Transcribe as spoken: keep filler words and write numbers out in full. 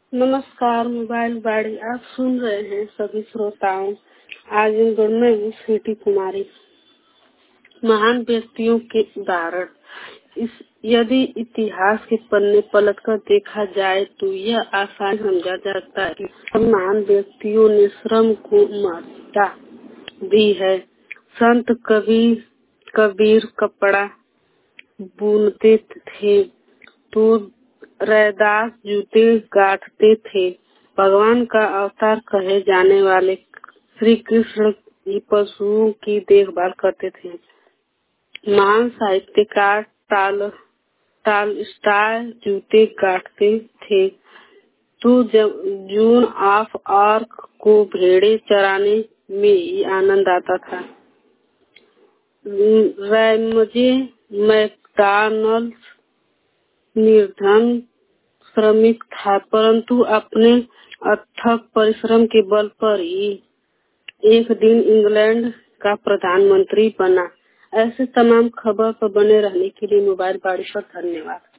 नमस्कार। मोबाइल बाड़ी आप सुन रहे हैं सभी श्रोताओं। आज इंदौर में हूँ स्वीटी कुमारी। महान व्यक्तियों के उदाहरण। इस यदि इतिहास के पन्ने पलटकर देखा जाए तो यह आसान समझा जाता है कि महान व्यक्तियों ने श्रम को महत्ता दी है। संत कबीर कबीर कपड़ा बुनते थे तो रैदास जूते गांठते थे। भगवान का अवतार कहे जाने वाले श्री कृष्ण ही पशुओं की देखभाल करते थे। महान साहित्यकार टाल टालस्टॉय जूते गांठते थे तो जून ऑफ आर्क को भेड़े चराने में ही आनंद आता था। रैमजे मैकडॉनल्ड निर्धन श्रमिक था, परंतु अपने अथक परिश्रम के बल पर ही एक दिन इंग्लैंड का प्रधानमंत्री बना। ऐसे तमाम खबर पर बने रहने के लिए मोबाइल बाड़ी पर धन्यवाद।